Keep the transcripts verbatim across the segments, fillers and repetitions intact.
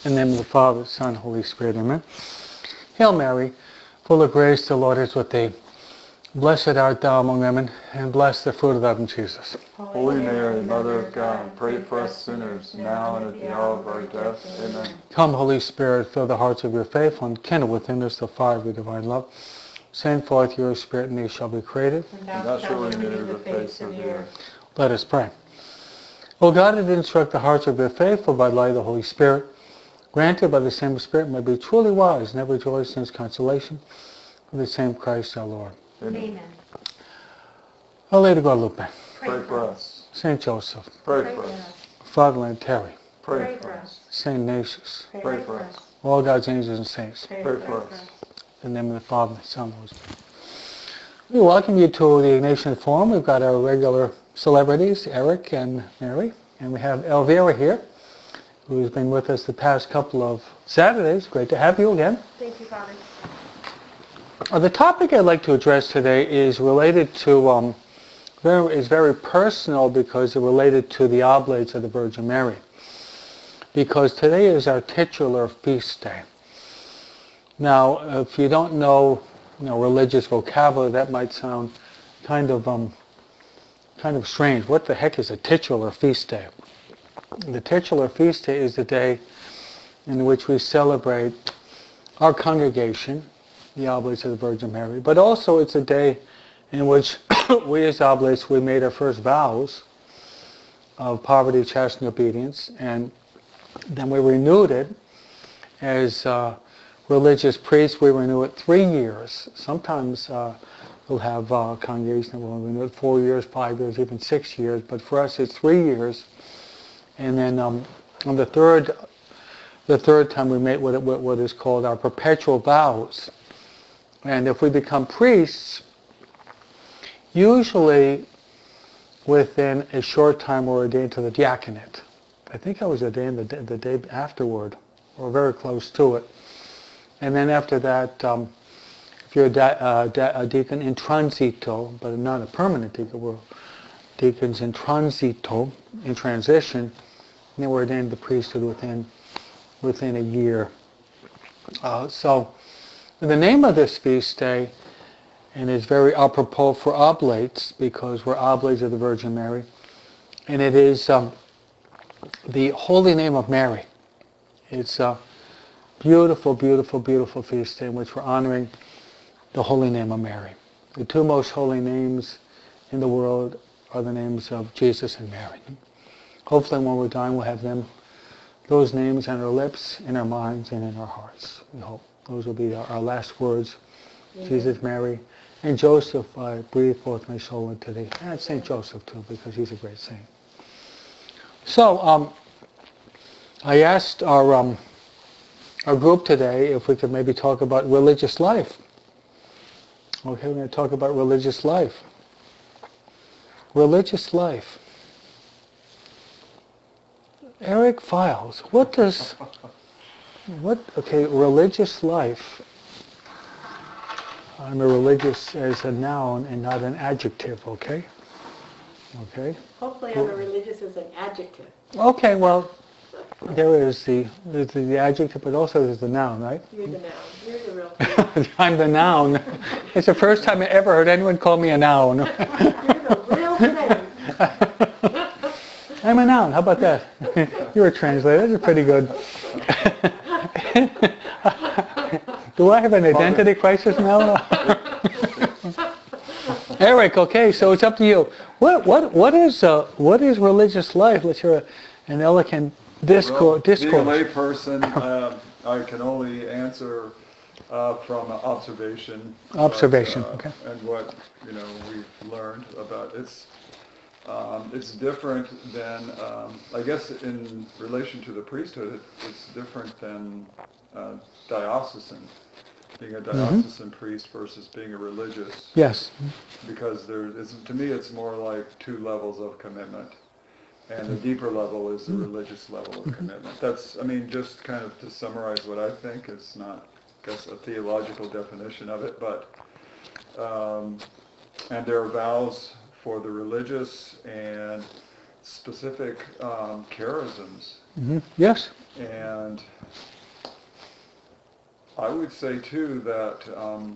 In the name of the Father, Son, Holy Spirit, amen. Hail Mary, full of grace, the Lord is with thee. Blessed art thou among women, and blessed the fruit of thy womb, Jesus. Holy Mary, Mother of God, pray for us sinners, now and at the hour of our death. Amen. Come, Holy Spirit, fill the hearts of your faithful, and kindle within us the fire of your divine love. Send forth your Spirit, and they shall be created. And thou shalt renew the face of the earth. Let us pray. O God, that instruct the hearts of your faithful by the light of the Holy Spirit, granted by the same Spirit may be truly wise and ever rejoice in his consolation. For the same Christ our Lord. Amen. Amen. Our Lady of Guadalupe, Pray for us. Saint Joseph, Pray for us. Fatherland Terry, Pray for us. Saint Ignatius, Pray for us. all God's angels and saints. Pray for us. In the name of the Father, the Son, and the Holy Spirit. We welcome you to the Ignatian Forum. We've got our regular celebrities, Eric and Mary, and we have Elvira here, who's been with us the past couple of Saturdays. Great to have you again. Thank you, Father. Uh, the topic I'd like to address today is related to, um, very, is very personal because it's related to the Oblates of the Virgin Mary. Because today is our titular feast day. Now, if you don't know, you know, religious vocabulary, that might sound kind of, um, kind of strange. What the heck is a titular feast day? The titular feast day is the day in which we celebrate our congregation, the Oblates of the Virgin Mary, but also it's a day in which we as Oblates, we made our first vows of poverty, chastity, and obedience, and then we renewed it as uh, religious priests. We renew it three years. Sometimes uh, we'll have uh, congregation that will renew it four years, five years, even six years, but for us it's three years. And then um, on the third, the third time we make what, what, what is called our perpetual vows. And if we become priests, usually within a short time we're ordained to the diaconate. I think I was ordained the, the day afterward, or very close to it. And then after that, um, if you're a, da, uh, da, a deacon in transito, but not a permanent deacon, we're deacons in transito, in transition, and then we're ordained to the priesthood within, within a year. Uh, so, the name of this feast day, and is very apropos for Oblates, because we're Oblates of the Virgin Mary, and it is um, the holy name of Mary. It's a beautiful, beautiful, beautiful feast day in which we're honoring the holy name of Mary. The two most holy names in the world are the names of Jesus and Mary. Hopefully when we're dying we'll have them, those names on our lips, in our minds, and in our hearts. We hope. Those will be our, our last words. Amen. Jesus, Mary, and Joseph, I breathe forth my soul into thee. And Saint Joseph too, because he's a great saint. So, um, I asked our um, our group today if we could maybe talk about religious life. Okay, we're going to talk about religious life. Religious life. Eric Files, what does, what, okay, religious life. I'm a religious as a noun and not an adjective, okay? Okay? Hopefully I'm a religious as an adjective. Okay, well, there is the, there's the adjective, but also there's the noun, right? You're the noun. You're the real thing. I'm the noun. It's the first time I ever heard anyone call me a noun. You're the real thing. I'm a noun. How about that? You're a translator. That's pretty good. Do I have an identity crisis now? Eric, okay, so it's up to you. What what what is uh, what is religious life? Let's hear an elegant discourse. Well, discourse. being a layperson, uh, I can only answer uh, from observation. Observation, but, uh, okay. And what you know we've learned about it's um, it's different than um, I guess in relation to the priesthood, it, it's different than uh, diocesan. Being a diocesan mm-hmm. priest versus being a religious. Yes. Because there is, to me, it's more like two levels of commitment, and the deeper level is the religious level of commitment. That's, I mean, just kind of to summarize what I think. It's not, I guess, a theological definition of it, but um, and there are vows for the religious and specific um, charisms. Mm-hmm. Yes. And I would say too that, um,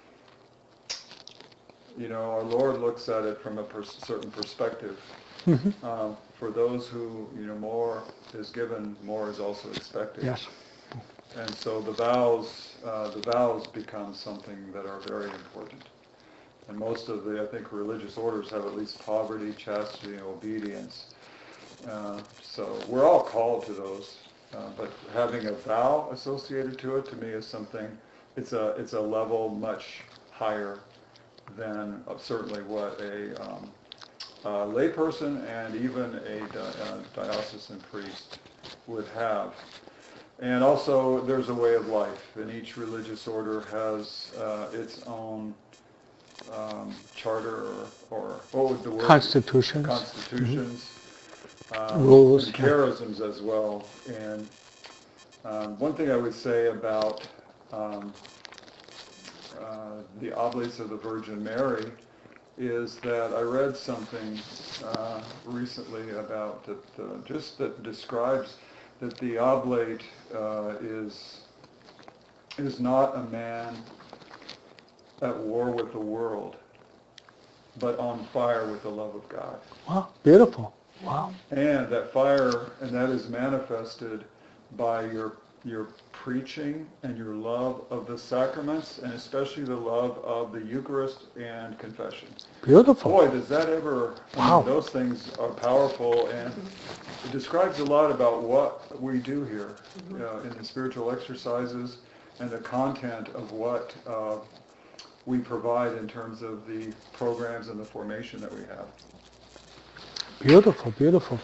you know, our Lord looks at it from a pers- certain perspective. Mm-hmm. Um, for those who, you know, more is given, more is also expected. Yes. And so the vows, uh, the vows become something that are very important. And most of the, I think, religious orders have at least poverty, chastity, and obedience. Uh, so we're all called to those. Uh, but having a vow associated to it, to me, is something, it's a, it's a level much higher than uh, certainly what a um, uh, layperson and even a, di- a diocesan priest would have. And also, there's a way of life, and each religious order has uh, its own um, charter, or, or what was the word? Constitutions. Constitutions. Mm-hmm. Um, Rules. and charisms as well. And um, one thing I would say about um, uh, the Oblates of the Virgin Mary is that I read something uh, recently about that, uh, just that describes that the oblate uh, is is not a man at war with the world, but on fire with the love of God. Wow, beautiful. Wow. And that fire, and that is manifested by your your preaching and your love of the sacraments, and especially the love of the Eucharist and confession. Beautiful. Boy, does that ever, I Wow. mean, those things are powerful, and it describes a lot about what we do here uh, in the spiritual exercises and the content of what uh, we provide in terms of the programs and the formation that we have. Beautiful, beautiful.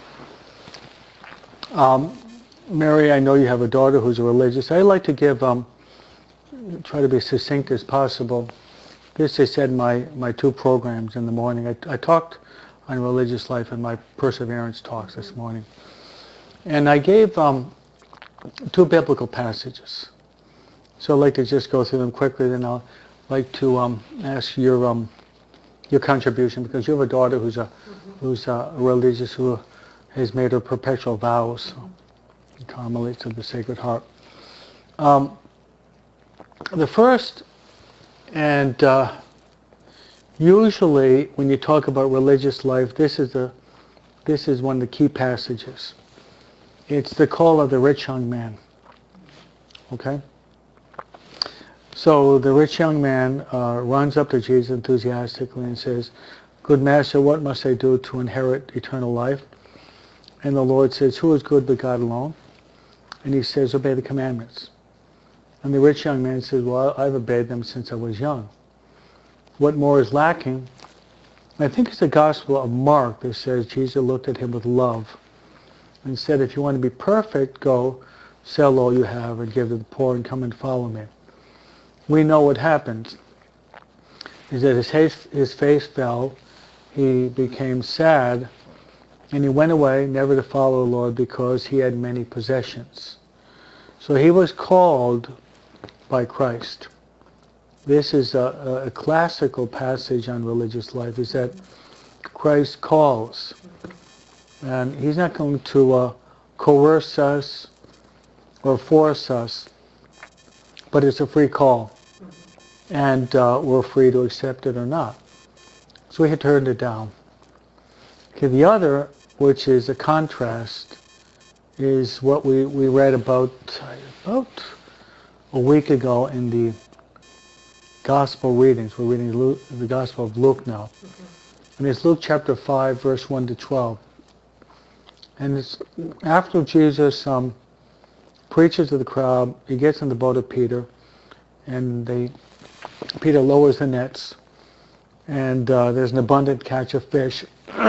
Um, Mary, I know you have a daughter who's a religious. I like to give, um, try to be succinct as possible. This I said my, my two programs in the morning. I, I talked on religious life in my Perseverance talks this morning. And I gave um, two biblical passages. So I'd like to just go through them quickly, then I'll like to um, ask your um, your contribution, because you have a daughter who's a mm-hmm. who's a religious who has made her perpetual vows, mm-hmm. Carmelites of the Sacred Heart. Um, the first, and uh, usually when you talk about religious life, this is the this is one of the key passages. It's the call of the rich young man. Okay. So the rich young man uh, runs up to Jesus enthusiastically and says, "Good Master, what must I do to inherit eternal life?" And the Lord says, "Who is good but God alone?" And he says, "Obey the commandments." And the rich young man says, "Well, I've obeyed them since I was young. What more is lacking?" And I think it's the Gospel of Mark that says Jesus looked at him with love and said, "If you want to be perfect, go sell all you have and give to the poor and come and follow me." We know what happened is that his face, his face fell, he became sad, and he went away never to follow the Lord because he had many possessions. So he was called by Christ. This is a, a classical passage on religious life, is that Christ calls. And he's not going to uh, coerce us or force us, but it's a free call. And uh, we're free to accept it or not. So we had turned it down. Okay, the other, which is a contrast, is what we, we read about about a week ago in the Gospel readings. We're reading Luke, the Gospel of Luke now. Mm-hmm. And it's Luke chapter five, verse one to twelve. And it's after Jesus um, preaches to the crowd, he gets in the boat of Peter, and they Peter lowers the nets, and uh, there's an abundant catch of fish.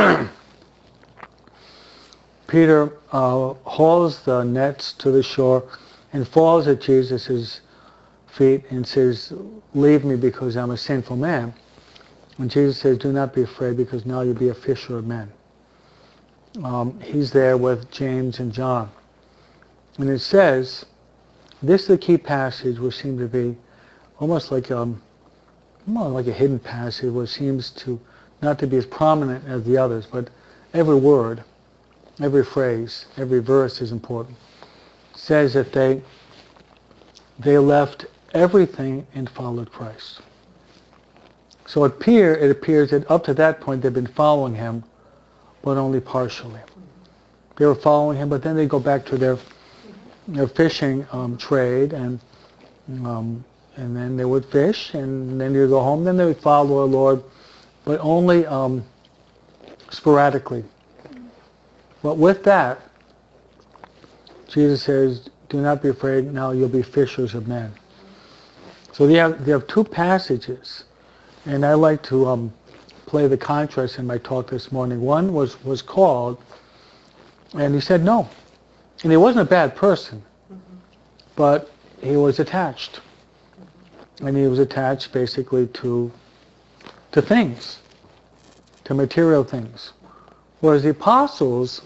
Peter uh, hauls the nets to the shore and falls at Jesus' feet and says, "Leave me because I'm a sinful man." And Jesus says, "Do not be afraid, because now you'll be a fisher of men." Um, he's there with James and John. And it says, this is the key passage, which seems to be almost like um, more like a hidden passage, which seems to not to be as prominent as the others, but every word, every phrase, every verse is important. It says that they they left everything and followed Christ. So it, appear, it appears that up to that point they've been following him, but only partially. They were following him, but then they go back to their their fishing um, trade, and um, and then they would fish, and then they would go home. Then they would follow our Lord, but only um, sporadically. But with that, Jesus says, "Do not be afraid. Now you'll be fishers of men." So they have they have two passages, and I like to um, play the contrast in my talk this morning. One was was called, and he said no, and he wasn't a bad person, but he was attached, and he was attached basically to to things, to material things. Whereas the apostles,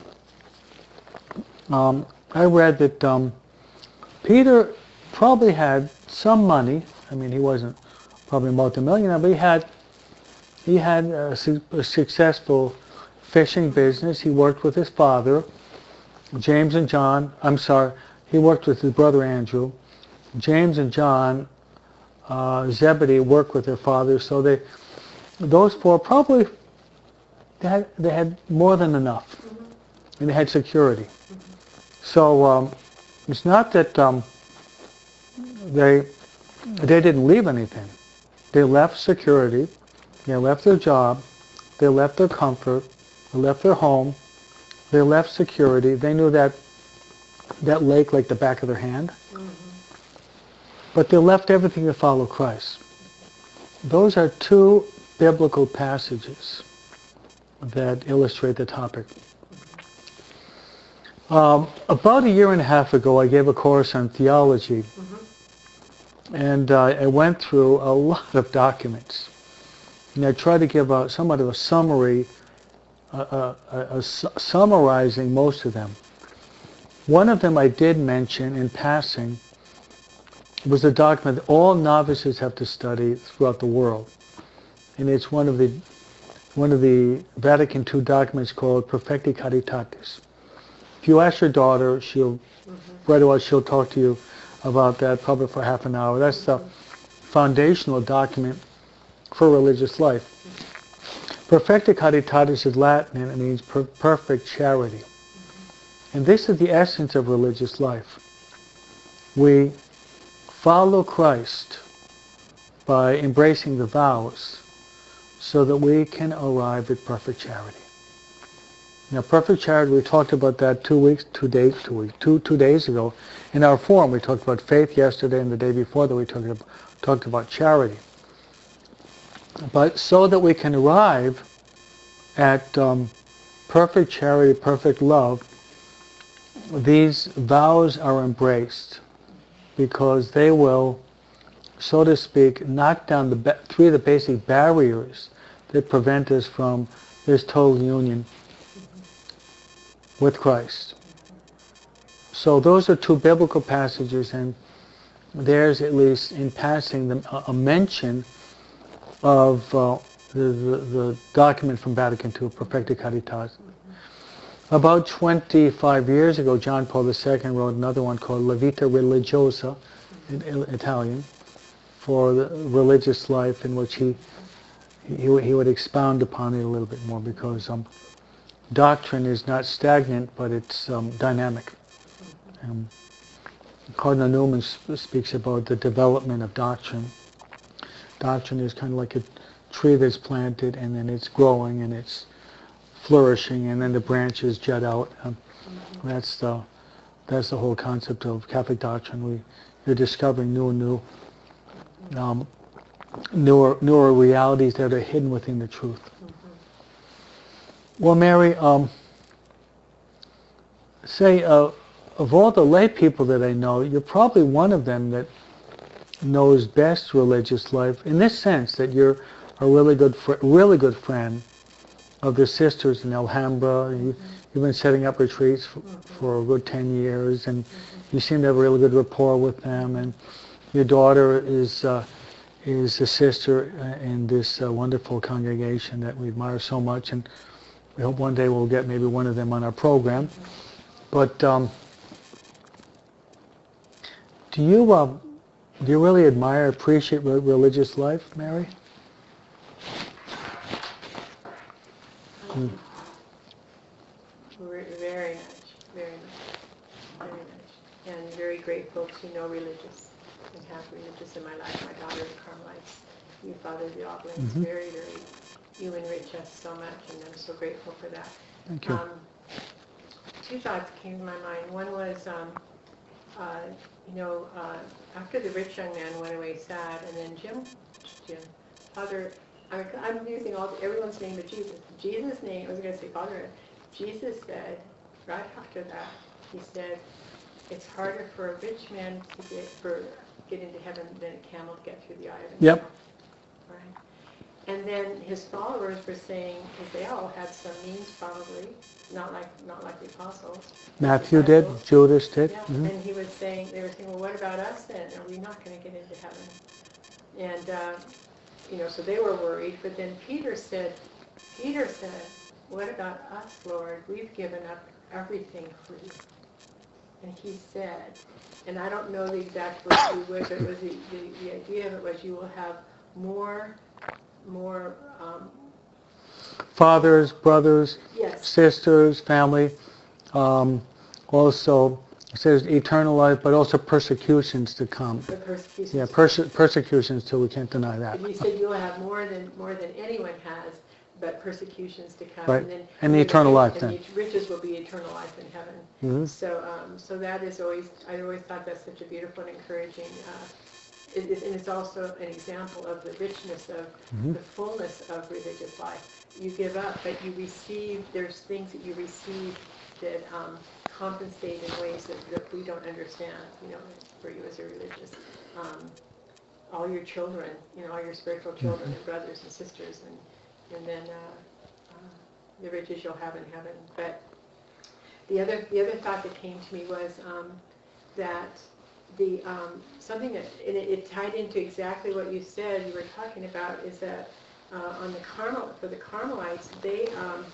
um, I read that um, Peter probably had some money. I mean, he wasn't probably a multimillionaire, but he had he had a, su- a successful fishing business. He worked with his father, James and John. I'm sorry, he worked with his brother Andrew. James and John, uh, Zebedee worked with their father. So they, those four probably they had they had more than enough, mm-hmm. and they had security. Mm-hmm. So um, it's not that um, they they didn't leave anything. They left security. They left their job. They left their comfort. They left their home. They left security. They knew that that lake like the back of their hand. Mm-hmm. But they left everything to follow Christ. Those are two biblical passages that illustrate the topic. Um, about a year and a half ago, I gave a course on theology. Mm-hmm. And uh, I went through a lot of documents. And I tried to give a, somewhat of a summary, uh, uh, uh, uh, su- summarizing most of them. One of them I did mention in passing was a document that all novices have to study throughout the world. And it's one of the one of the Vatican two documents called Perfecti Caritatis. If you ask your daughter, she'll mm-hmm. right away she'll talk to you about that probably for half an hour. That's the foundational document for religious life. Perfecti Caritatis is Latin and it means per- perfect charity. And this is the essence of religious life. We follow Christ by embracing the vows so that we can arrive at perfect charity. Now, perfect charity, we talked about that two weeks, two days, two weeks, two two days ago. In our forum, we talked about faith yesterday, and the day before that we talked about, talked about charity. But so that we can arrive at um, perfect charity, perfect love, these vows are embraced because they will, so to speak, knock down the ba- three of the basic barriers that prevent us from this total union with Christ. So those are two biblical passages, and there's at least in passing the, a mention of uh, the, the, the document from Vatican two, Perfecti Caritatis. About twenty-five years ago, John Paul the Second wrote another one called La Vita Religiosa, in Italian, for the religious life, in which he he, he would expound upon it a little bit more, because um, doctrine is not stagnant, but it's um, dynamic. Um, Cardinal Newman sp- speaks about the development of doctrine. Doctrine is kind of like a tree that's planted, and then it's growing, and it's flourishing, and then the branches jut out. Um, mm-hmm. That's the that's the whole concept of Catholic doctrine. We you're discovering new and new, um, newer newer realities that are hidden within the truth. Mm-hmm. Well, Mary, um, say uh, of all the lay people that I know, you're probably one of them that knows best religious life, in this sense that you're a really good fr- really good friend of the sisters in Alhambra. You, you've been setting up retreats for, for a good ten years, and you seem to have a really good rapport with them. And your daughter is uh, is a sister in this uh, wonderful congregation that we admire so much, and we hope one day we'll get maybe one of them on our program. But um, do you uh, Do you really admire, appreciate re- religious life, Mary? Um, Very very much, very much, very much. And very grateful to know religious and have religious in my life. My daughter, the Carmelites, you, Father, the Oblates, Mhm. very, very, you enrich us so much, and I'm so grateful for that. Thank you. Um, two thoughts came to my mind. One was, um, uh, you know, uh, after the rich young man went away sad, and then Jim, Jim, Father, I'm, I'm using all everyone's name but Jesus. Jesus' name, I was going to say Father, Jesus said, right after that, he said, it's harder for a rich man to get for get into heaven than a camel to get through the eye of a needle. Yep. Right. And then his followers were saying, because they all had some means probably, not like not like the apostles. Matthew disciples. did, Judas did. Yeah. Mhm. And he was saying, they were saying, well, what about us then? Are we not going to get into heaven? And uh, you know, so they were worried. But then Peter said, Peter said, what about us, Lord? We've given up everything for you. And he said, and I don't know the exact words he was, but it was the, the, the idea of it was you will have more, more, um, Fathers, brothers, yes, sisters, family. Um, also, it says eternal life, but also persecutions to come. the persecutions. Yeah, perse- persecutions too. We can't deny that. But he said you will have more than more than anyone has, but persecutions to come. Right. And then And the then eternal life and then. the riches will be eternal life in heaven. Mhm. So, um, so that is always, I always thought that's such a beautiful and encouraging, uh, it is, and it's also an example of the richness of Mhm. the fullness of religious life. You give up, but you receive, there's things that you receive that um, compensate in ways that, that we don't understand, you know, for you as a religious. Um, all your children, you know, all your spiritual children and brothers and sisters, and, and then uh, uh, the riches you'll have in heaven. But the other, the other thought that came to me was um, that the um, something that and it, it tied into exactly what you said. You were talking about is that uh, on the Carmel for the Carmelites, they um,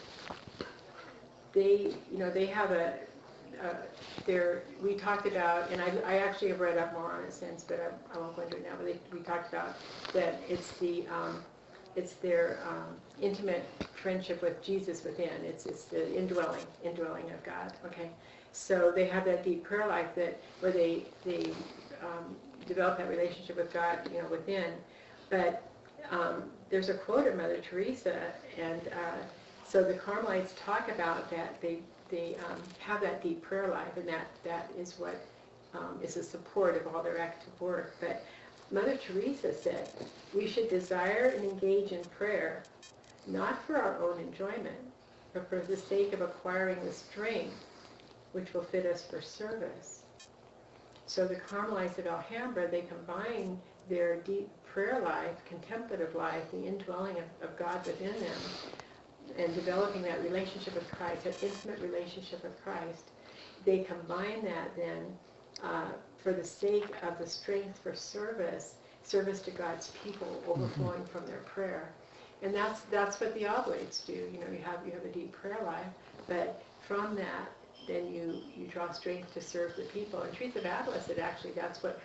they you know they have a uh, there we talked about, and I, I actually have read up more on it since, but I, I won't go into it now. But they, we talked about that it's the um, it's their um, intimate friendship with Jesus within. It's it's the indwelling indwelling of God. Okay, so they have that deep prayer life that where they they um, develop that relationship with God, you know, within. But um, there's a quote of Mother Teresa, and uh, so the Carmelites talk about that they they um, have that deep prayer life, and that that is what um, is the support of all their active work. But Mother Teresa said, we should desire and engage in prayer, not for our own enjoyment, but for the sake of acquiring the strength which will fit us for service. So the Carmelites of Alhambra, they combine their deep prayer life, contemplative life, the indwelling of, of God within them, and developing that relationship with Christ, that intimate relationship with Christ. They combine that then uh, for the sake of the strength for service, service to God's people overflowing from their prayer. And that's that's what the Oblates do. You know, you have you have a deep prayer life, but from that, then you, you draw strength to serve the people. And Teresa of Avila said actually that's what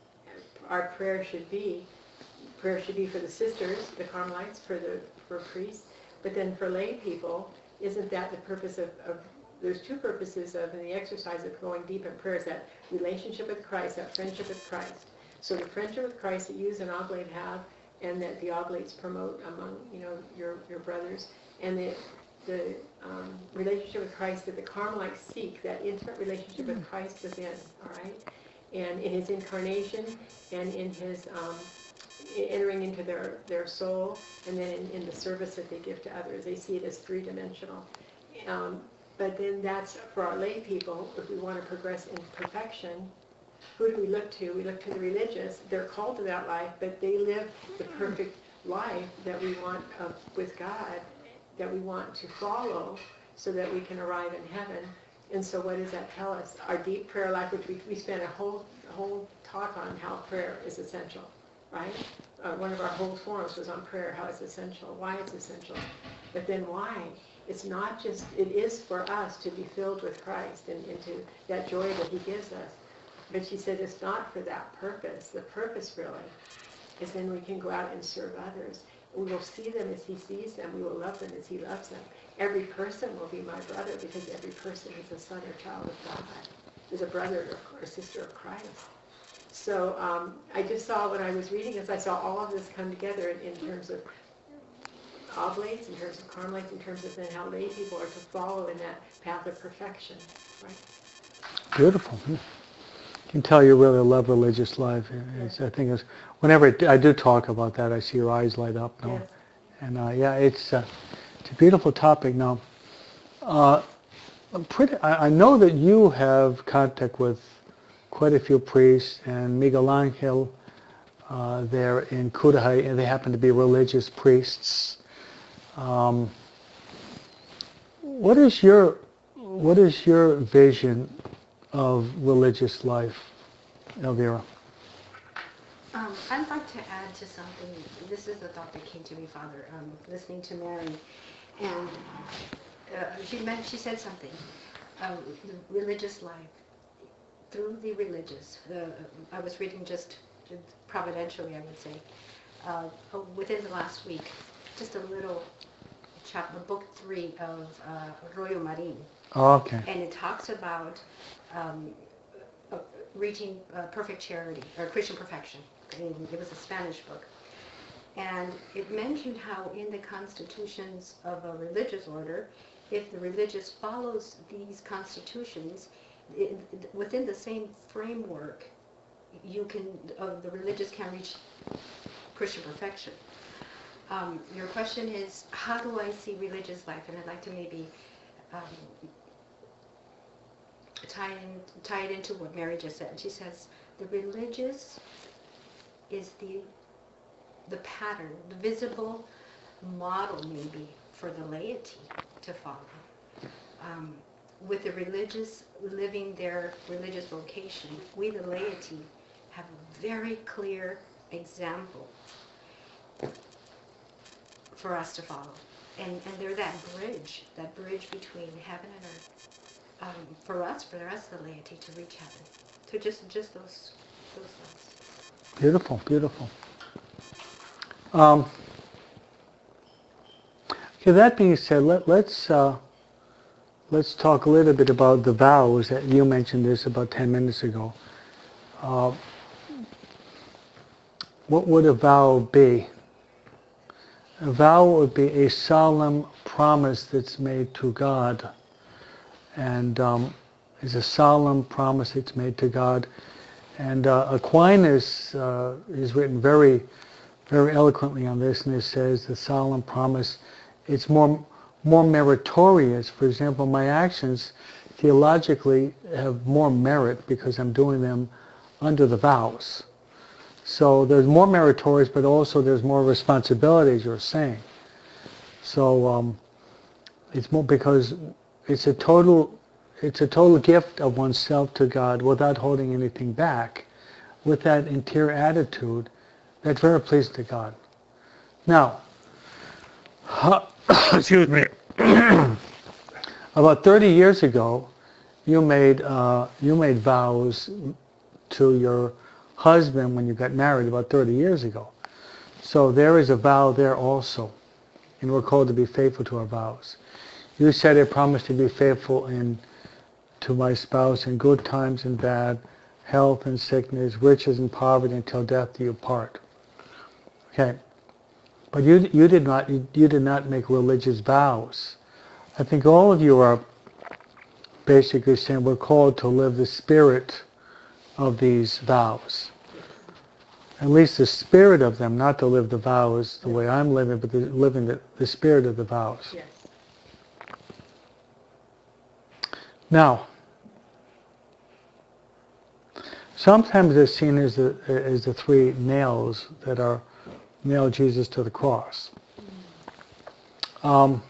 our prayer should be. Prayer should be for the sisters, the Carmelites, for the for priests, but then for lay people, isn't that the purpose of, of there's two purposes of in the exercise of going deep in prayer, is that relationship with Christ, that friendship with Christ. So the friendship with Christ that you as an oblate have, and that the oblates promote among you know your your brothers, and the the um, relationship with Christ that the Carmelites seek, that intimate relationship with Christ within, all right, and in His incarnation, and in His um, entering into their, their soul, and then in, in the service that they give to others. They see it as three-dimensional. Um, but then that's for our lay people, if we want to progress in perfection, who do we look to? We look to the religious. They're called to that life, but they live the perfect life that we want uh, with God, that we want to follow so that we can arrive in heaven. And so what does that tell us? Our deep prayer life, which we, we spent a whole, a whole talk on how prayer is essential, right? Uh, one of our whole forums was on prayer, how it's essential, why it's essential. But then why? It's not just, it is for us to be filled with Christ and into that joy that He gives us. But she said it's not for that purpose. The purpose really is then we can go out and serve others. We will see them as he sees them. We will love them as he loves them. Every person will be my brother because every person is a son or child of God, is a brother or a sister of Christ. So um, I just saw when I was reading this, I saw all of this come together in, in terms of oblates, in terms of Carmelites, in terms of then how lay people are to follow in that path of perfection. Right? Beautiful. You can tell you really love religious life. It's, I think it's, whenever I do talk about that, I see your eyes light up. No? Yes. And uh, yeah, it's uh, it's a beautiful topic. Now, uh, I'm pretty, I, I know that you have contact with quite a few priests, and Miguel Angel uh, there in Cudahy, and they happen to be religious priests. Um, what is your what is your vision of religious life, Elvira? Um, I'd like to add to something. This is the thought that came to me, Father, um, listening to Mary. And uh, she meant, she said something. Um, the religious life. Through the religious. Uh, I was reading just providentially, I would say, uh, within the last week, just a little chapter, book three of uh, Royo Marin. Oh, okay. And it talks about um, uh, reaching uh, perfect charity, or Christian perfection. It was a Spanish book. And it mentioned how in the constitutions of a religious order, if the religious follows these constitutions, it, within the same framework, you can, uh, the religious can reach Christian perfection. Um, your question is, how do I see religious life? And I'd like to maybe um, tie, in, tie it into what Mary just said. She says, the religious is the the pattern, the visible model maybe for the laity to follow. Um, with the religious living their religious vocation, we the laity have a very clear example for us to follow. And, and they're that bridge, that bridge between heaven and earth. Um, for us, for the rest of the laity to reach heaven. To just, just those, those things. Beautiful, beautiful. Um, okay, that being said, let, let's uh, let's talk a little bit about the vows. That you mentioned this about ten minutes ago. Uh, what would a vow be? A vow would be a solemn promise that's made to God, and um, is a solemn promise that's made to God. And uh, Aquinas uh, is written very very eloquently on this, and it says the solemn promise, it's more more meritorious. For example, my actions theologically have more merit because I'm doing them under the vows. So there's more meritorious, but also there's more responsibility, as you're saying. So um, it's more because it's a total it's a total gift of oneself to God without holding anything back, with that interior attitude. That's very pleasing to God. Now, excuse me. About thirty years ago, you made uh, you made vows to your husband when you got married. About thirty years ago, so there is a vow there also, and we're called to be faithful to our vows. You said, "I promise to be faithful in to my spouse in good times and bad, health and sickness, riches and poverty, until death do you part." Okay, but you you did not you, you did not make religious vows. I think all of you are basically saying we're called to live the spirit of these vows. At least the spirit of them, not to live the vows the way I'm living, but the, living the, the spirit of the vows. Yes. Now, sometimes it's seen as the as the three nails that are nail Jesus to the cross. Um,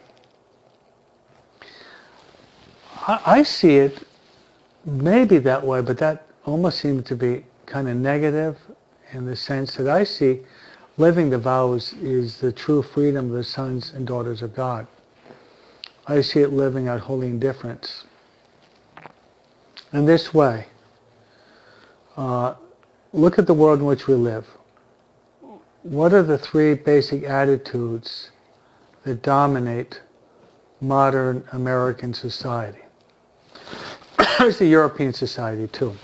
I, I see it maybe that way, but that almost seems to be kind of negative in the sense that I see living the vows is the true freedom of the sons and daughters of God. I see it living out holy indifference. In this way, Uh, look at the world in which we live. What are the three basic attitudes that dominate modern American society? There's the European society too.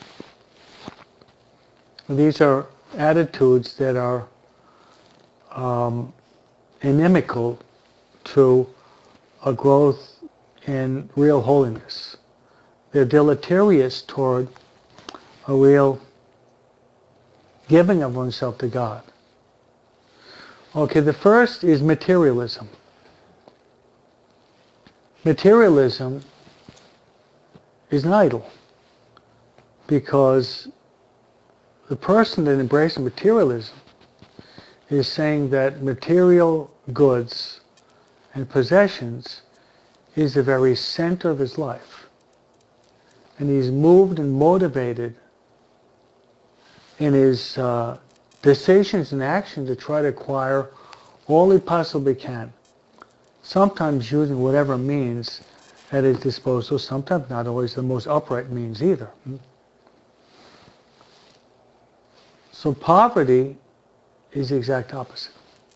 These are attitudes that are um, inimical to a growth in real holiness. They're deleterious toward a real giving of oneself to God. Okay, the first is materialism. Materialism is an idol because the person that embraces materialism is saying that material goods and possessions is the very center of his life. And he's moved and motivated in his uh, decisions and actions to try to acquire all he possibly can. Sometimes using whatever means at his disposal, sometimes not always the most upright means either. So poverty is the exact opposite.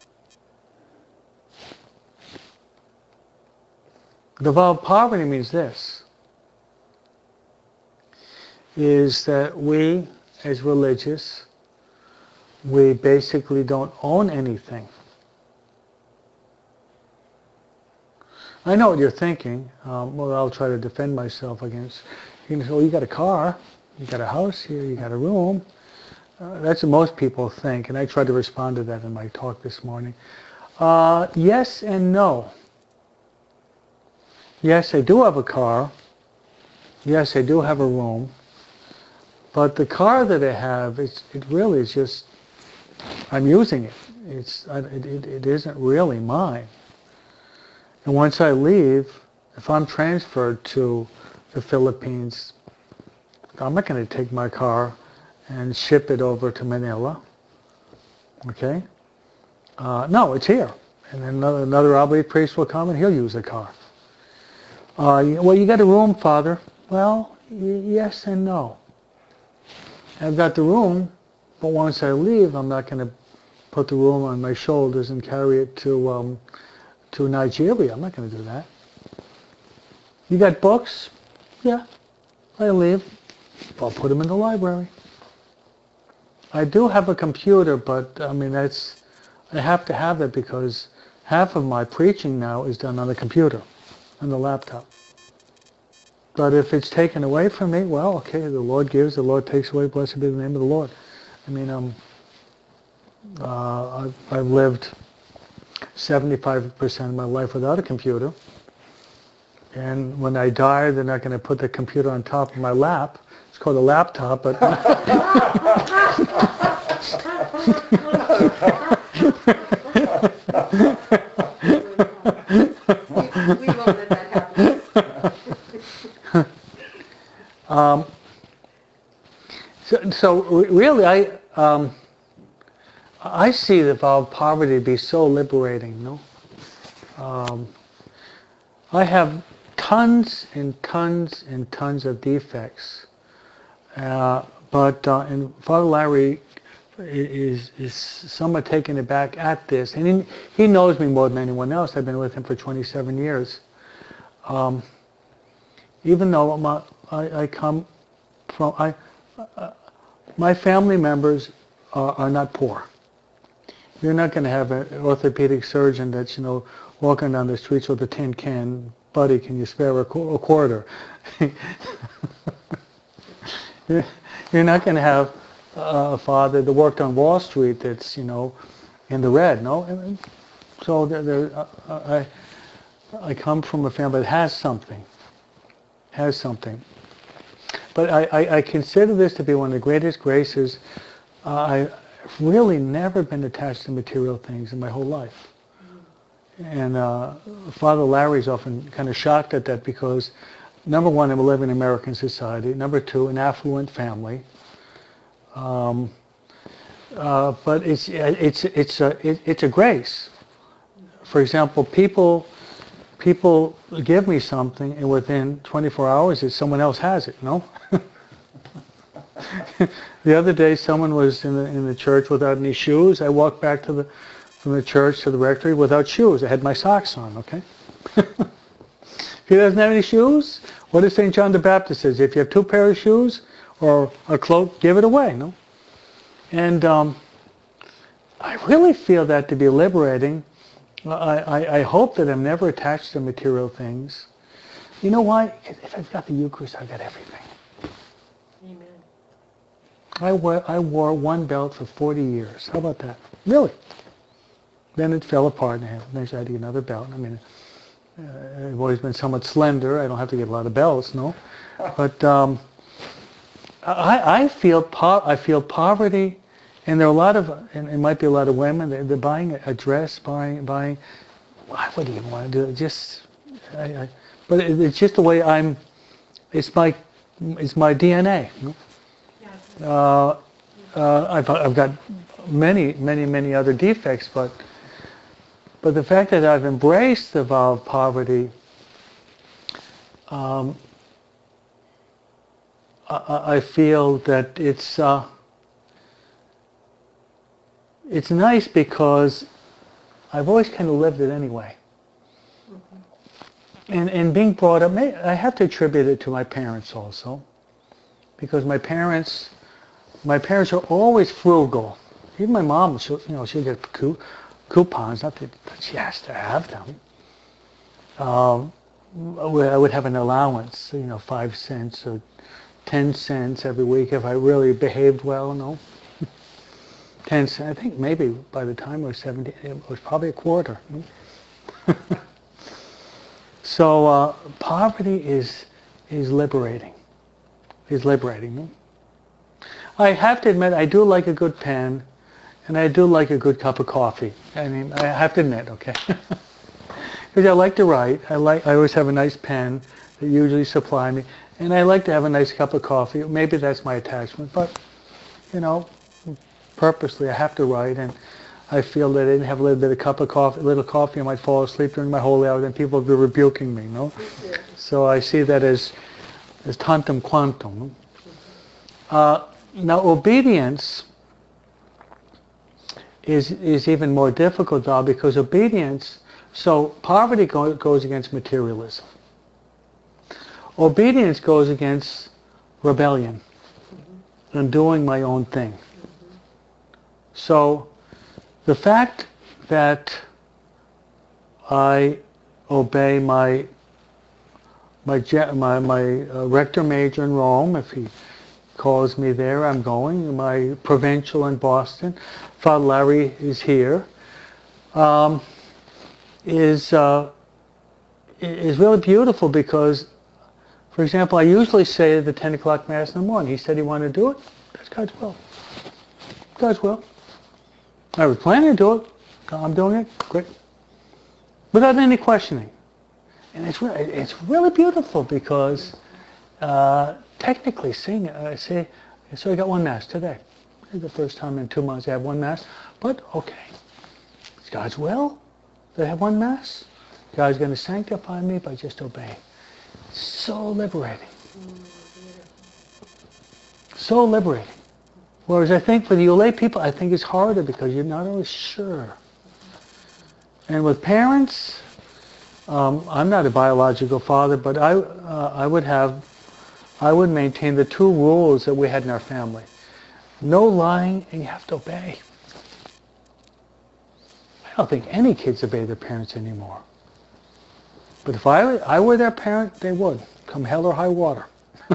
The vow of poverty means this, is that we, as religious, we basically don't own anything. I know what you're thinking. Um, well, I'll try to defend myself against, you know, well, you got a car, you got a house here, you got a room. Uh, that's what most people think, and I tried to respond to that in my talk this morning. Uh, yes and no. Yes, I do have a car. Yes, I do have a room. But the car that I have, it's, it really is just, I'm using it. It's, it, it, it isn't really mine. And once I leave, if I'm transferred to the Philippines, I'm not going to take my car and ship it over to Manila. Okay? Uh, no, it's here. And then another, another Oblate priest will come and he'll use the car. Uh, well, you got a room, Father. Well, y- yes and no. I've got the room, but once I leave, I'm not going to put the room on my shoulders and carry it to um, to Nigeria. I'm not going to do that. You got books? Yeah. I leave. I'll put them in the library. I do have a computer, but I mean, that's, I have to have it because half of my preaching now is done on the computer, on the laptop. But if it's taken away from me, well, okay, the Lord gives, the Lord takes away, blessed be the name of the Lord. I mean, um, uh, I've, I've lived seventy-five percent of my life without a computer. And when I die, they're not going to put the computer on top of my lap. It's called a laptop, but... we, we won't let that happen. um, so, so really, I um, I see the vow of poverty to be so liberating. No, um, I have tons and tons and tons of defects, uh, but uh, and Father Larry is is somewhat taken aback at this, and he, he knows me more than anyone else. I've been with him for twenty-seven years. Um, even though my, I, I come from, I, uh, my family members are, are not poor. You're not going to have an orthopedic surgeon that's, you know, walking down the streets with a tin can, buddy, can you spare a, qu- a quarter? you're, you're not going to have a father that worked on Wall Street that's, you know, in the red, no? So there, there, uh, I, I come from a family that has something. has something. But I, I, I consider this to be one of the greatest graces. Uh, I've really never been attached to material things in my whole life. And uh, Father Larry's often kind of shocked at that because, number one, I'm living in American society. Number two, an affluent family. Um, uh, but it's it's it's a it, it's a grace. For example, people. People give me something, and within twenty-four hours, it's someone else has it, no? The other day, someone was in the, in the church without any shoes. I walked back to the, from the church to the rectory without shoes. I had my socks on, okay? If he doesn't have any shoes, what does Saint John the Baptist says? If you have two pairs of shoes or a cloak, give it away, no? And um, I really feel that to be liberating. I, I, I hope that I'm never attached to material things. You know why? If I've got the Eucharist, I've got everything. Amen. I wore, I wore one belt for forty years. How about that? Really? Then it fell apart, and eventually I had to get another belt. I mean, uh, I've always been somewhat slender. I don't have to get a lot of belts, no. But um, I, I feel po- I feel poverty, and there are a lot of, and it might be a lot of women. They're, they're buying a dress, buying, buying. Why would you want to do it? Just, I, I, but it, it's just the way I'm. It's my, it's my D N A. You know? Uh, uh, I've, I've got many, many, many other defects, but but the fact that I've embraced the vow of poverty, um, I, I feel that it's uh, it's nice because I've always kind of lived it anyway. Mm-hmm. And and being brought up, I have to attribute it to my parents also, because my parents. My parents are always frugal. Even my mom, she'll, you know, she'll get coup, coupons. Not that she has to have them. Um, I would have an allowance, you know, five cents or ten cents every week if I really behaved well. No, ten cents. I think maybe by the time I was seventeen, it was probably a quarter. So uh, poverty is is liberating. Is liberating. No? I have to admit, I do like a good pen, and I do like a good cup of coffee. I mean, I have to admit, okay? Because I like to write. I like. I always have a nice pen that usually supply me, and I like to have a nice cup of coffee. Maybe that's my attachment, but you know, purposely I have to write, and I feel that I didn't have a little bit of cup of coffee, a little coffee, I might fall asleep during my holy hour, and people will be rebuking me, no? Yeah. So I see that as as tantum quantum. No? Uh, Now, obedience is is even more difficult now because obedience, so poverty go, goes against materialism. Obedience goes against rebellion mm-hmm. and doing my own thing. Mm-hmm. So the fact that I obey my my my, my uh, rector major in Rome, if he calls me there, I'm going. My provincial in Boston, Father Larry is here, um, is uh, is really beautiful because, for example, I usually say the ten o'clock Mass in the morning. He said he wanted to do it. That's God's will. God's will. I was planning to do it. I'm doing it. Great. Without any questioning. And it's really, it's really beautiful because uh, technically, seeing, uh, say, so I got one Mass today. This is the first time in two months I have one Mass. But, okay, it's God's will that I have one Mass. God's going to sanctify me by just obeying. So liberating. So liberating. Whereas I think for the lay people, I think it's harder because you're not always sure. And with parents, um, I'm not a biological father, but I, uh, I would have I would maintain the two rules that we had in our family. No lying, and you have to obey. I don't think any kids obey their parents anymore. But if I, I were their parent, they would, come hell or high water.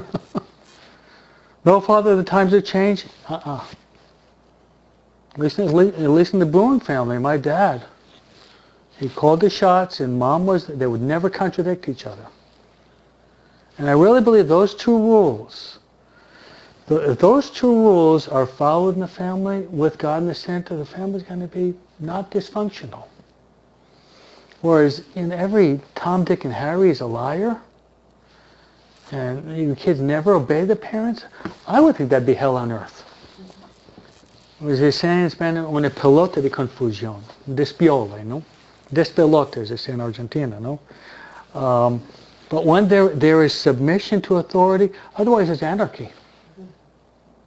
No, Father, the times have changed. Uh-uh. At least, at least in the Bruin family, my dad, he called the shots, and Mom was, they would never contradict each other. And I really believe those two rules, if those two rules are followed in the family with God in the center, the family's going to be not dysfunctional. Whereas in every Tom, Dick, and Harry is a liar, and your kids never obey the parents, I would think that'd be hell on earth. As they say in Spanish, una pelota de confusión, despiole, no? Despelote, as they say in Argentina, no? Um, But when there there is submission to authority, otherwise it's anarchy.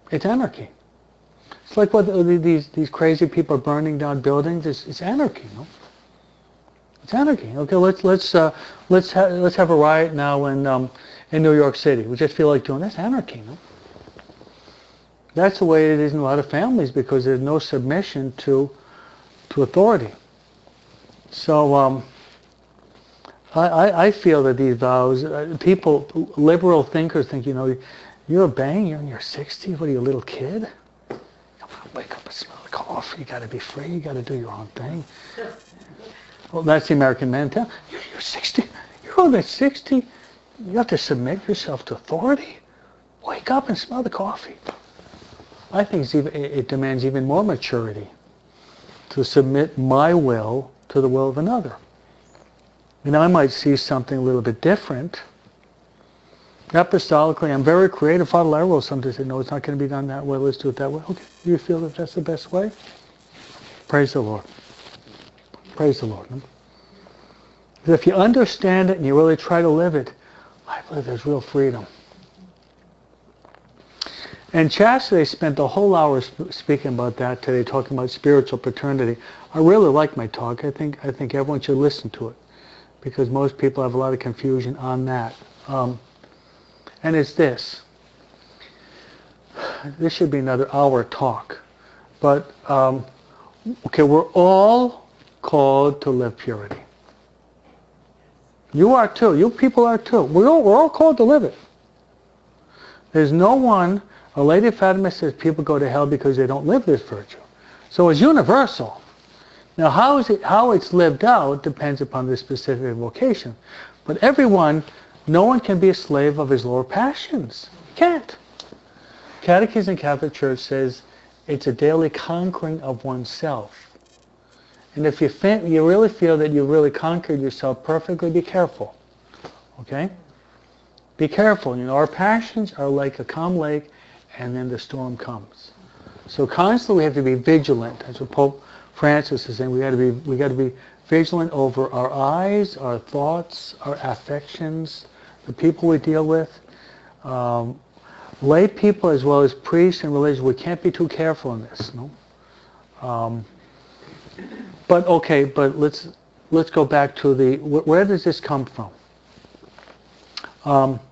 It's anarchy. It's like what the- these these crazy people are burning down buildings. It's, it's anarchy, no? It's anarchy. Okay, let's let's uh, let's ha- let's have a riot now in um, in New York City. We just feel like doing that's anarchy, no? That's the way it is in a lot of families because there's no submission to to authority. So um, I, I I feel that these vows, uh, people, liberal thinkers think, you know, you're a bang, you're in your sixties. What are you, a little kid? Come on, wake up and smell the coffee. You got to be free. You got to do your own thing. Well, that's the American mentality. You're, you're sixty. You're only sixty. You have to submit yourself to authority. Wake up and smell the coffee. I think it's even, it demands even more maturity to submit my will to the will of another. You know, I might see something a little bit different. Apostolically, I'm very creative. Father Larry will sometimes say, no, it's not going to be done that way. Let's do it that way. Okay, do you feel that that's the best way? Praise the Lord. Praise the Lord. If you understand it and you really try to live it, I believe there's real freedom. And Chastity spent a whole hour sp- speaking about that today, talking about spiritual paternity. I really like my talk. I think I think everyone should listen to it because most people have a lot of confusion on that. Um, and it's this. This should be another hour talk. But, um, okay, we're all called to live purity. You are too. You people are too. We're all, we're all called to live it. There's no one... Our Lady of Fatima says people go to hell because they don't live this virtue. So it's universal. Now how is it, how it's lived out depends upon the specific vocation. But everyone, no one can be a slave of his lower passions. You can't. Catechism in Catholic Church says it's a daily conquering of oneself. And if you, fe- you really feel that you really conquered yourself perfectly, be careful. Okay? Be careful. You know, our passions are like a calm lake, and then the storm comes. So constantly we have to be vigilant. That's what Pope Francis is saying. We got to be we got to be vigilant over our eyes, our thoughts, our affections, the people we deal with. Um, lay people as well as priests and religious, we can't be too careful in this. No. Um, but okay, but let's let's go back to the wh- where does this come from? Um,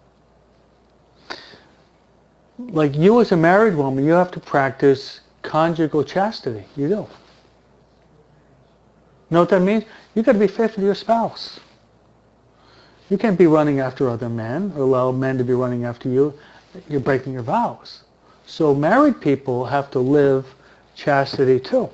Like you as a married woman, you have to practice conjugal chastity. You do. You know what that means? You've got to be faithful to your spouse. You can't be running after other men or allow men to be running after you. You're breaking your vows. So married people have to live chastity too.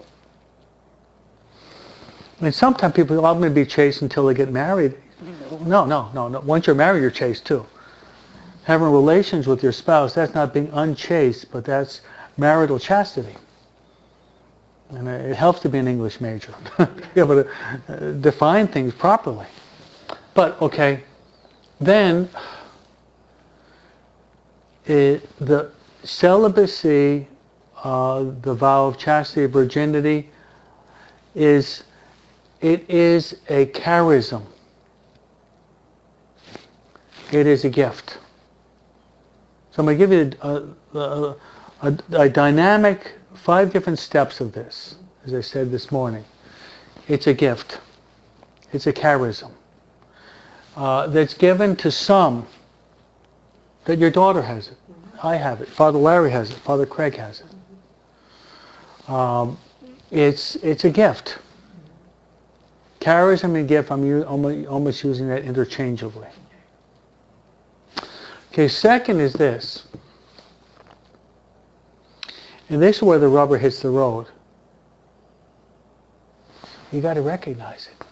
I mean, sometimes people, oh, I'm going to be chaste until they get married. No, no, no, no. Once you're married, you're chaste too. Having relations with your spouse, that's not being unchaste, but that's marital chastity. And it helps to be an English major, to be able to uh, define things properly. But, okay, then it, the celibacy, uh, the vow of chastity, virginity, is, it is a charism. It is a gift. So I'm going to give you a, a, a, a dynamic, five different steps of this, as I said this morning. It's a gift. It's a charism. Uh, that's given to some, that your daughter has it. I have it. Father Larry has it. Father Craig has it. Um, it's, it's a gift. Charism and gift, I'm u- almost, almost using that interchangeably. Okay, second is this. And this is where the rubber hits the road. You got to recognize it.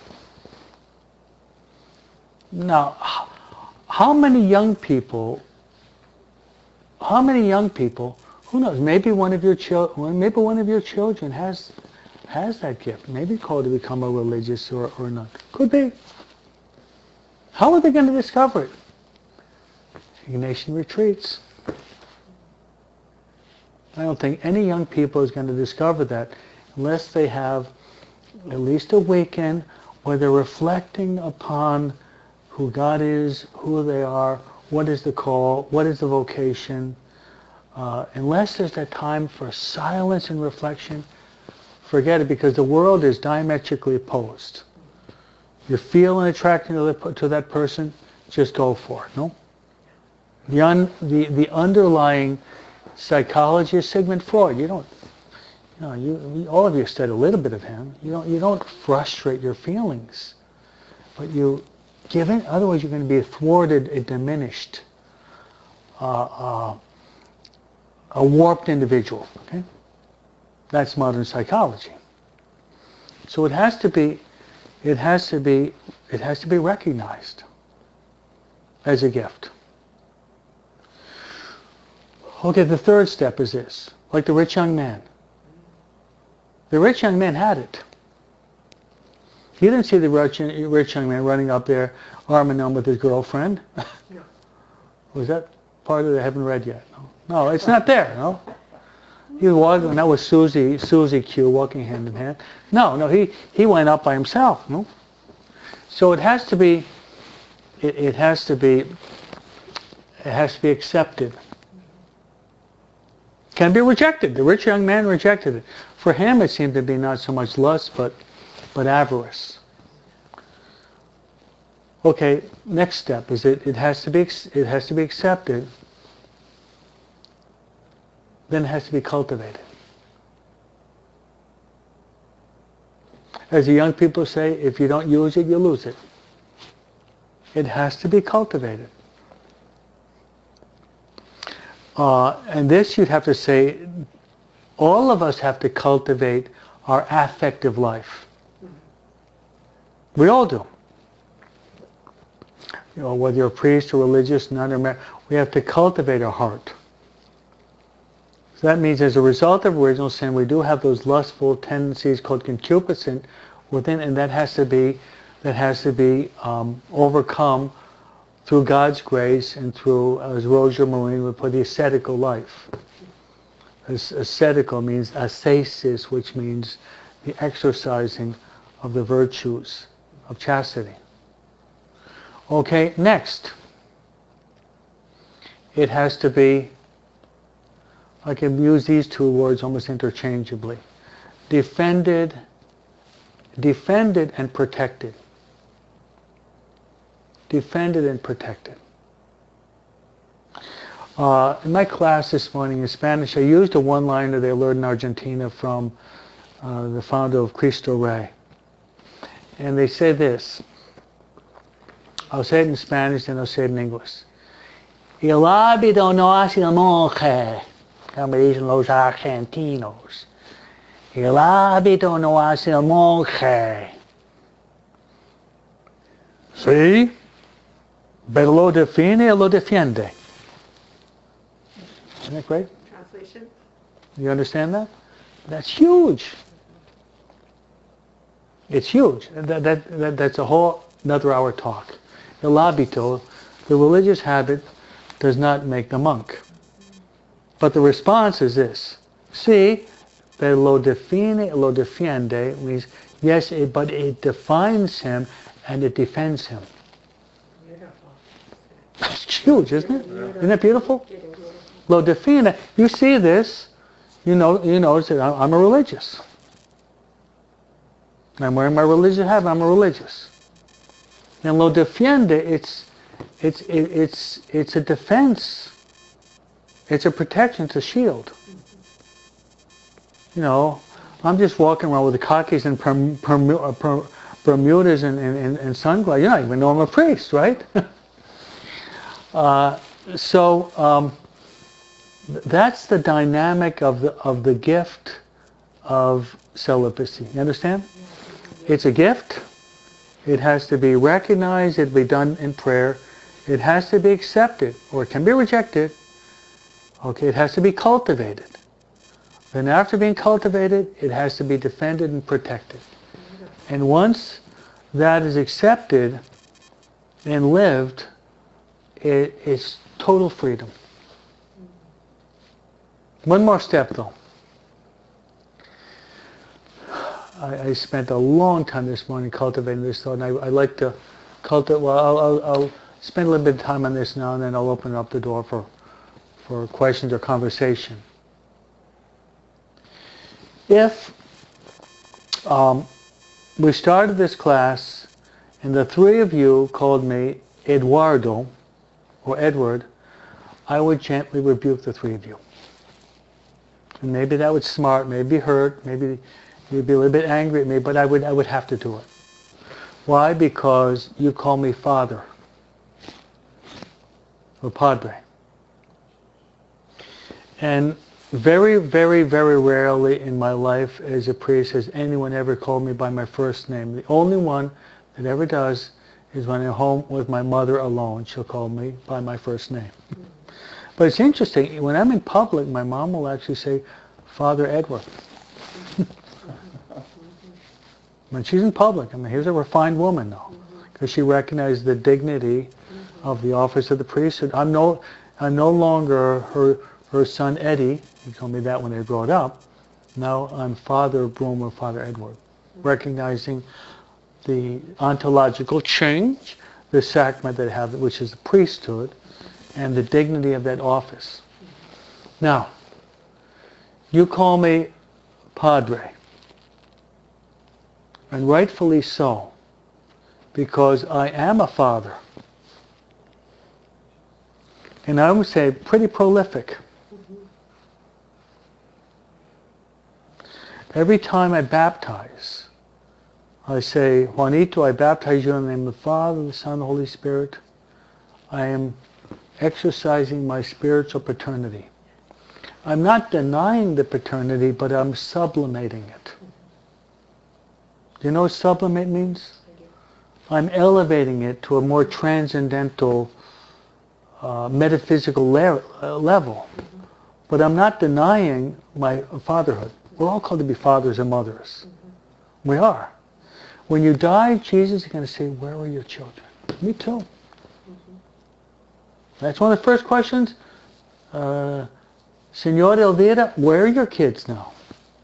Now, how many young people, how many young people, who knows, maybe one of your children, maybe one of your children has has that gift, maybe called to become a religious or, or not. Could be. How are they going to discover it? Ignatian retreats. I don't think any young people is going to discover that unless they have at least a weekend where they're reflecting upon who God is, who they are, what is the call, what is the vocation, uh, unless there's that time for silence and reflection, forget it, because the world is diametrically opposed. You're feeling attracted to, the, to that person, just go for it, no? The, un, the, the underlying psychology of Sigmund Freud, you don't, you know, you, all of you study a little bit of him. You don't, you don't frustrate your feelings, but you give in, otherwise you're going to be a thwarted, a diminished, uh, uh, a warped individual, okay? That's modern psychology. So it has to be, it has to be, it has to be recognized as a gift. Okay, the third step is this, like the rich young man. The rich young man had it. You didn't see the rich, rich young man running up there, arm in arm with his girlfriend. No. Was that part of it? I haven't read yet. No, no, it's not there. No. He was walking. That was Susie, Susie Q, walking hand in hand. No, no, he he went up by himself. No. So it has to be. It, it has to be. It has to be accepted. Can be rejected. The rich young man rejected it. For him, it seemed to be not so much lust, but but avarice. Okay, next step is it. It has to be. It has to be accepted. Then it has to be cultivated. As the young people say, if you don't use it, you lose it. It has to be cultivated. Uh, and this you'd have to say, all of us have to cultivate our affective life. We all do. You know, whether you're a priest or religious, nun or married, we have to cultivate our heart. So that means as a result of original sin, we do have those lustful tendencies called concupiscence within, and that has to be, that has to be um, overcome through God's grace and through, as Roger Marine would put, the ascetical life. As ascetical means ascesis, which means the exercising of the virtues of chastity. Okay, next. It has to be, I can use these two words almost interchangeably. Defended, defended and protected. Defended and protected. Uh, in my class this morning in Spanish, I used a one-liner they learned in Argentina from uh, the founder of Cristo Rey. And they say this. I'll say it in Spanish and I'll say it in English. El hábito no hace el monje, como dicen los argentinos. El hábito no hace el monje. Sí, pero lo define y lo defiende. Isn't that great? Translation? You understand that? That's huge. It's huge. That, that, that, that's a whole another hour talk. El hábito, the religious habit, does not make the monk. But the response is this. Sí, pero lo define, lo defiende means, yes, it, but it defines him and it defends him. Beautiful. That's huge, isn't it? Beautiful. Isn't that beautiful? Beautiful. Lo define. You see this, you know, you notice that I'm a religious. I'm wearing my religious habit, I'm a religious. And lo defiende, it's, it's, it, it's, it's a defense. It's a protection, it's a shield. You know, I'm just walking around with the khakis and Berm, Berm, Berm, Bermudas and, and, and sunglasses. You don't even know I'm a priest, right? uh, so um, that's the dynamic of the of the gift of celibacy. You understand? It's a gift. It has to be recognized. It be done in prayer. It has to be accepted, or it can be rejected. Okay, it has to be cultivated. Then after being cultivated, it has to be defended and protected. And once that is accepted and lived, it, it's total freedom. One more step though. I, I spent a long time this morning cultivating this thought, and I, I like to cultivate, well, I'll, I'll, I'll spend a little bit of time on this now, and then I'll open up the door for, for for questions or conversation. If um, we started this class and the three of you called me Eduardo or Edward, I would gently rebuke the three of you. And maybe that would smart, maybe hurt, maybe you'd be a little bit angry at me, but I would I would have to do it. Why? Because you call me Father or Padre. And very, very, very rarely in my life as a priest has anyone ever called me by my first name. The only one that ever does is when I'm home with my mother alone. She'll call me by my first name. But it's interesting, when I'm in public, my mom will actually say, Father Edward. When she's in public, I mean, here's a refined woman though, because she recognizes the dignity of the office of the priesthood. I'm no, I'm no longer her her son Eddie. He told me that when they brought up. Now I'm Father Broom or Father Edward, recognizing the ontological change, the sacrament that I have, which is the priesthood, and the dignity of that office. Now, you call me Padre, and rightfully so, because I am a father. And I would say pretty prolific. Every time I baptize, I say, Juanito, I baptize you in the name of the Father, the Son, and the Holy Spirit. I am exercising my spiritual paternity. I'm not denying the paternity, but I'm sublimating it. Do you know what sublimate means? I'm elevating it to a more transcendental, uh, metaphysical le- uh, level. But I'm not denying my fatherhood. We're all called to be fathers and mothers. We are. When you die, Jesus is going to say, where are your children? Me too. That's one of the first questions. Uh, Senor Elvira, where are your kids now?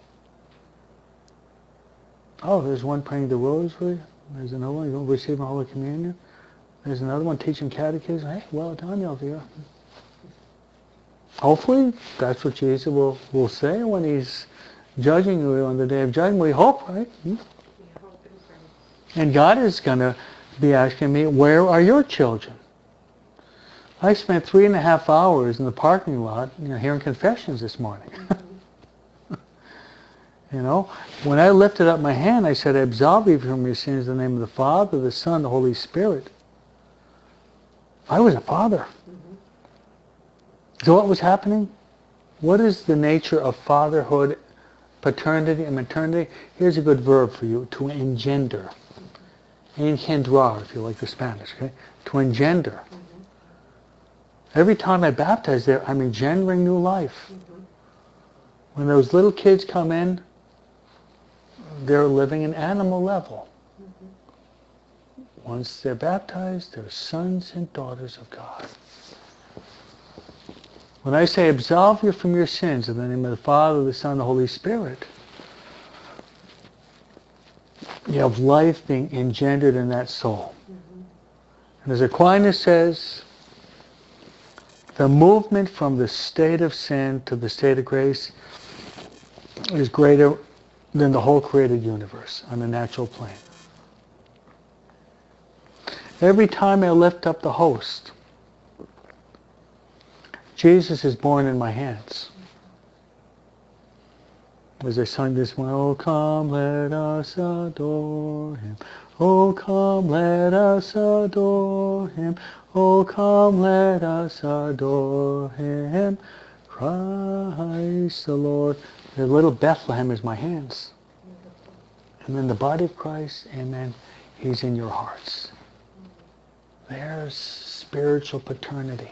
Oh, there's one praying the rosary. There's another one receiving Holy Communion. There's another one teaching catechism. Hey, well done, Elvira. Hopefully, that's what Jesus will, will say when he's judging you on the day of judgment. We hope, right? Hmm? And God is going to be asking me, where are your children? I spent three and a half hours in the parking lot, you know, hearing confessions this morning. You know, when I lifted up my hand, I said, I absolve you from your sins in the name of the Father, the Son, the Holy Spirit. I was a father. Mm-hmm. So what was happening? What is the nature of fatherhood, paternity, and maternity? Here's a good verb for you, to engender. Engendrar, if you like the Spanish, okay? To engender. Mm-hmm. Every time I baptize there, I'm engendering new life. Mm-hmm. When those little kids come in, they're living an animal level. Mm-hmm. Once they're baptized, they're sons and daughters of God. When I say absolve you from your sins in the name of the Father, the Son, and the Holy Spirit, you have life being engendered in that soul. Mm-hmm. And as Aquinas says, the movement from the state of sin to the state of grace is greater than the whole created universe on the natural plane. Every time I lift up the host, Jesus is born in my hands. As I sung this one, oh come let us adore him. Oh come let us adore him. Oh come let us adore him. Christ the Lord. The little Bethlehem is my hands. And then the body of Christ, amen, he's in your hearts. There's spiritual paternity.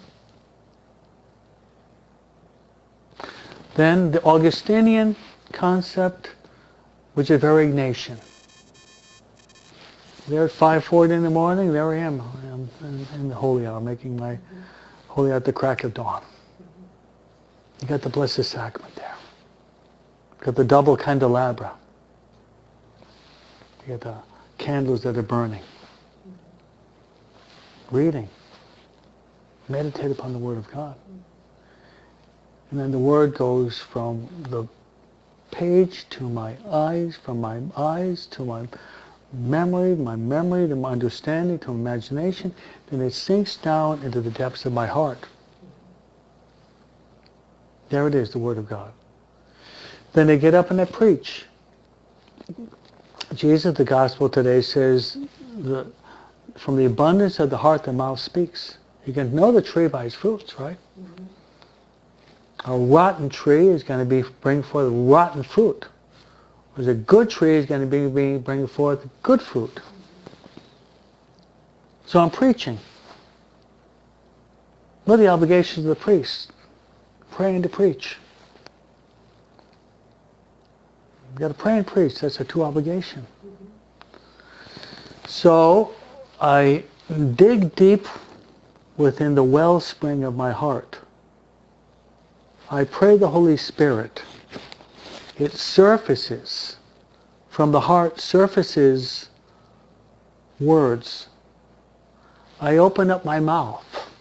Then the Augustinian concept, which is very Ignatian. There at five forty in the morning, there I am I'm in, in the holy hour, making my holy hour at the crack of dawn. You got the Blessed Sacrament there. You got the double candelabra. You got the candles that are burning. Reading. Meditate upon the Word of God. And then the word goes from the page to my eyes, from my eyes to my memory, my memory to my understanding, to imagination. Then it sinks down into the depths of my heart. There it is, the Word of God. Then they get up and they preach. Jesus, the gospel today says, the, from the abundance of the heart, the mouth speaks. You can know the tree by its fruits, right? Mm-hmm. A rotten tree is going to be bring forth rotten fruit. Whereas a good tree is going to be, be bring forth good fruit. So I'm preaching. What are the obligations of the priest? Pray and to preach. You've got to pray and preach. That's a two obligation. Mm-hmm. So I dig deep within the wellspring of my heart. I pray the Holy Spirit. It surfaces, from the heart surfaces words. I open up my mouth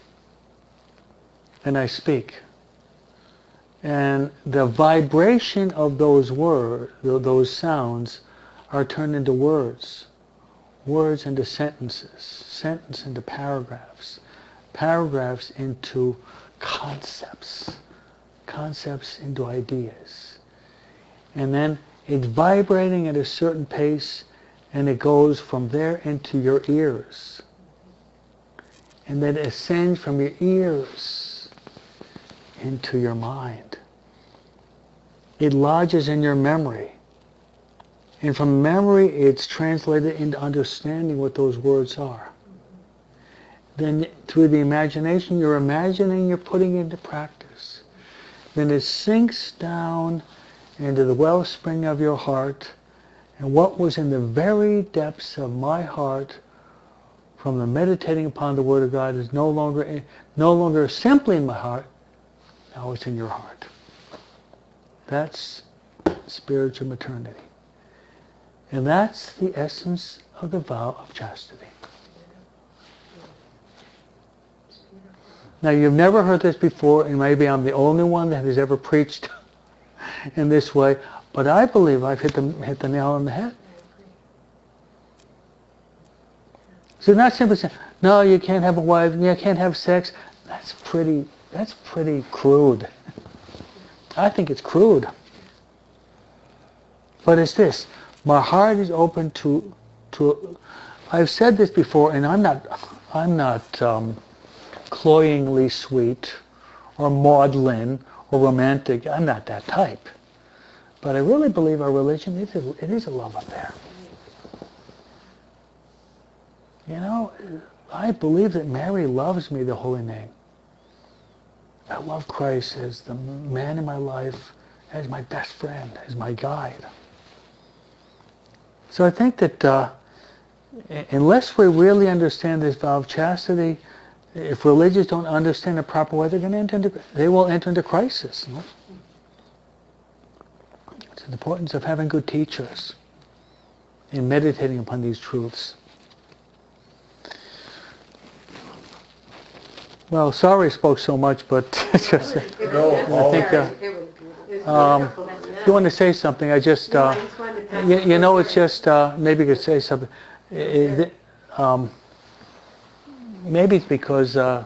and I speak. And the vibration of those words, those sounds, are turned into words. Words into sentences. Sentence into paragraphs. Paragraphs into concepts. Concepts into ideas. And then it's vibrating at a certain pace, and it goes from there into your ears. And then it ascends from your ears into your mind. It lodges in your memory. And from memory, it's translated into understanding what those words are. Then through the imagination, you're imagining, you're putting into practice. Then it sinks down into the wellspring of your heart. And what was in the very depths of my heart from the meditating upon the Word of God is no longer, no longer simply in my heart. Now it's in your heart. That's spiritual maternity. And that's the essence of the vow of chastity. Now you've never heard this before, and maybe I'm the only one that has ever preached in this way, but I believe I've hit the, hit the nail on the head. So not simply saying, no, you can't have a wife, you can't have sex. That's pretty, that's pretty crude. I think it's crude. But it's this. My heart is open to, to. I've said this before, and I'm not, I'm not um, cloyingly sweet, or maudlin, or romantic. I'm not that type. But I really believe our religion is a, it is a love affair. You know, I believe that Mary loves me, the holy name. I love Christ as the man in my life, as my best friend, as my guide. So I think that uh, unless we really understand this vow of chastity, if religious don't understand the proper way, they're going to enter into, they will enter into crisis. You know? It's the importance of having good teachers in meditating upon these truths. Well, sorry I spoke so much, but it's just, No, I think, uh, um, if you want to say something, I just, uh, you, you know, it's just, uh, maybe you could say something. It, it, um, maybe it's because, uh,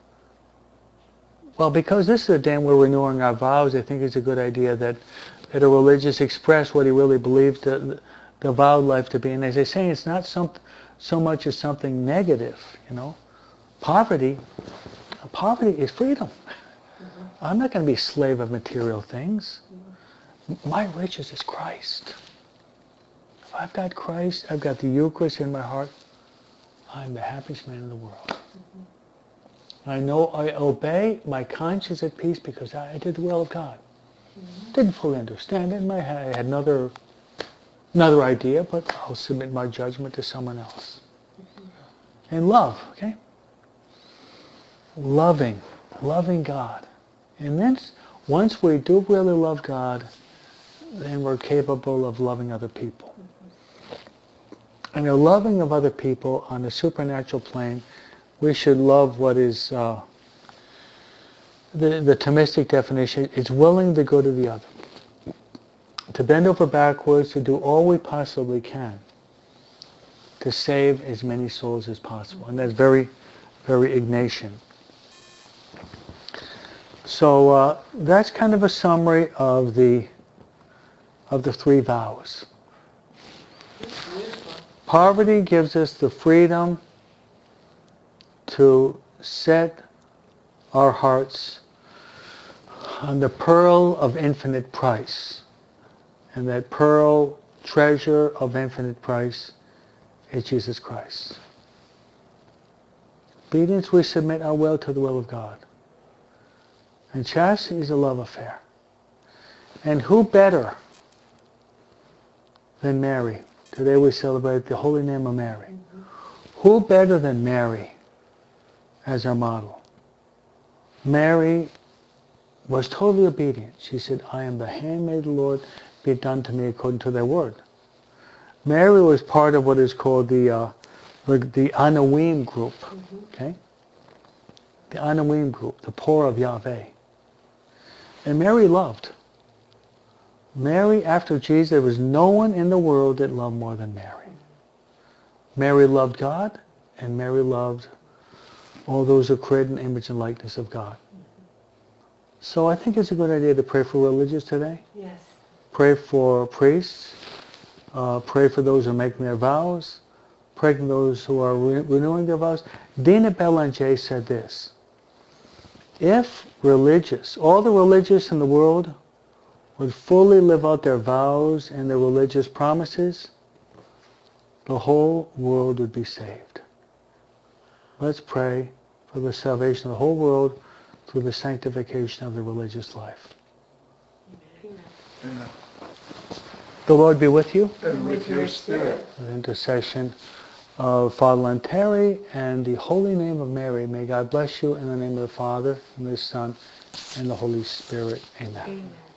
well, because this is a day we're renewing our vows, I think it's a good idea that, that a religious express what he really believes the, the vowed life to be. And as they say, it's not some, so much as something negative, you know. Poverty, poverty is freedom. Mm-hmm. I'm not going to be a slave of material things. Mm-hmm. My riches is Christ. If I've got Christ, I've got the Eucharist in my heart, I'm the happiest man in the world. Mm-hmm. I know I obey, my conscience at peace because I did the will of God. Mm-hmm. Didn't fully understand it. I had another, another idea, but I'll submit my judgment to someone else. Mm-hmm. And love, okay? Loving, loving God. And then once we do really love God, then we're capable of loving other people. And the loving of other people on the supernatural plane, we should love what is, uh, the, the Thomistic definition, is willing to go to the other. To bend over backwards, to do all we possibly can to save as many souls as possible. And that's very, very Ignatian. So uh, that's kind of a summary of the of the three vows. Poverty gives us the freedom to set our hearts on the pearl of infinite price. And that pearl, treasure of infinite price, is Jesus Christ. Obedience, we submit our will to the will of God. And chastity is a love affair. And who better than Mary? Today we celebrate the holy name of Mary. Mm-hmm. Who better than Mary as our model? Mary was totally obedient. She said, I am the handmaid of the Lord, be it done to me according to thy word. Mary was part of what is called the uh, the, the Anawim group. Mm-hmm. Okay? The Anawim group, the poor of Yahweh. And Mary loved. Mary, after Jesus, there was no one in the world that loved more than Mary. Mary loved God, and Mary loved all those who created in the image and likeness of God. So I think it's a good idea to pray for religious today. Yes. Pray for priests. Uh, pray for those who are making their vows. Pray for those who are re- renewing their vows. Dina Belanger said this. If religious, all the religious in the world would fully live out their vows and their religious promises, the whole world would be saved. Let's pray for the salvation of the whole world through the sanctification of the religious life. Amen. Amen. The Lord be with you. And with your spirit. The intercession of Father Lanteri and the holy name of Mary, may God bless you in the name of the Father, and the Son, and the Holy Spirit. Amen. Amen.